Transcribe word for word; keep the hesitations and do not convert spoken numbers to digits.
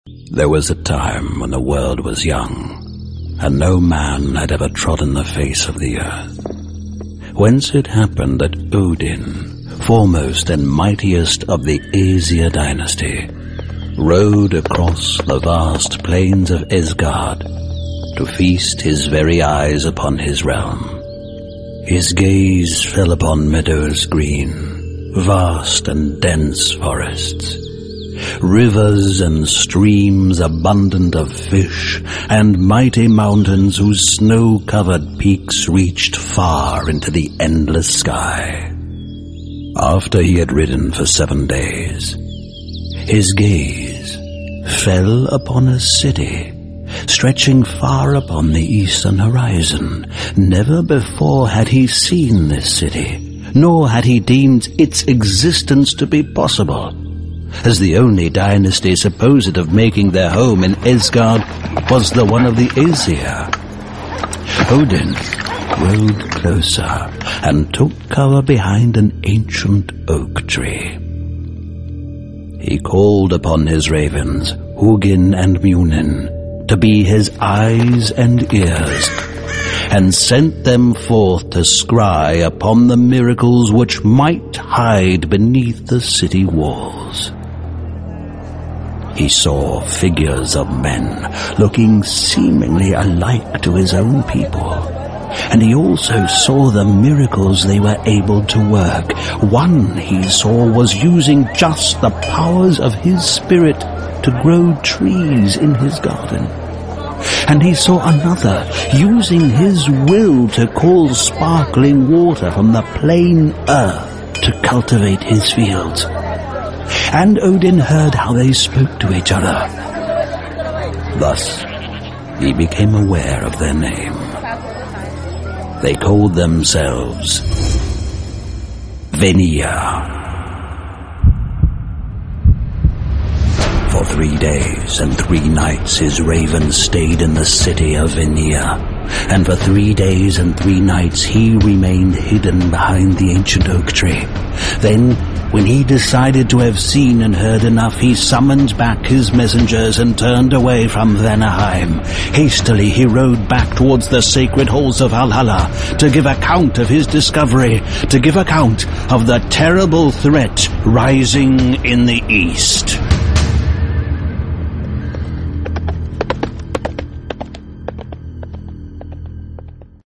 There was a time when the world was young, and no man had ever trodden the face of the earth. Whence it happened that Odin, foremost and mightiest of the Aesir dynasty, rode across the vast plains of Asgard to feast his very eyes upon his realm. His gaze fell upon meadows green, vast and dense forests, rivers and streams abundant of fish, and mighty mountains whose snow-covered peaks reached far into the endless sky. After he had ridden for seven days, his gaze fell upon a city stretching far upon the eastern horizon. Never before had he seen this city, nor had he deemed its existence to be possible, as the only dynasty supposed of making their home in Asgard was the one of the Aesir. Odin rode closer and took cover behind an ancient oak tree. He called upon his ravens, Hugin and Munin, to be his eyes and ears, and sent them forth to scry upon the miracles which might hide beneath the city walls. He saw figures of men looking seemingly alike to his own people, and he also saw the miracles they were able to work. One he saw was using just the powers of his spirit to grow trees in his garden, and he saw another using his will to cause sparkling water from the plain earth to cultivate his fields. And Odin heard how they spoke to each other. Thus, he became aware of their name. They called themselves Vanir. For three days and three nights his ravens stayed in the city of Vanir, and for three days and three nights he remained hidden behind the ancient oak tree. Then, when he decided to have seen and heard enough, he summoned back his messengers and turned away from Vanaheim. Hastily he rode back towards the sacred halls of Valhalla to give account of his discovery, to give account of the terrible threat rising in the east.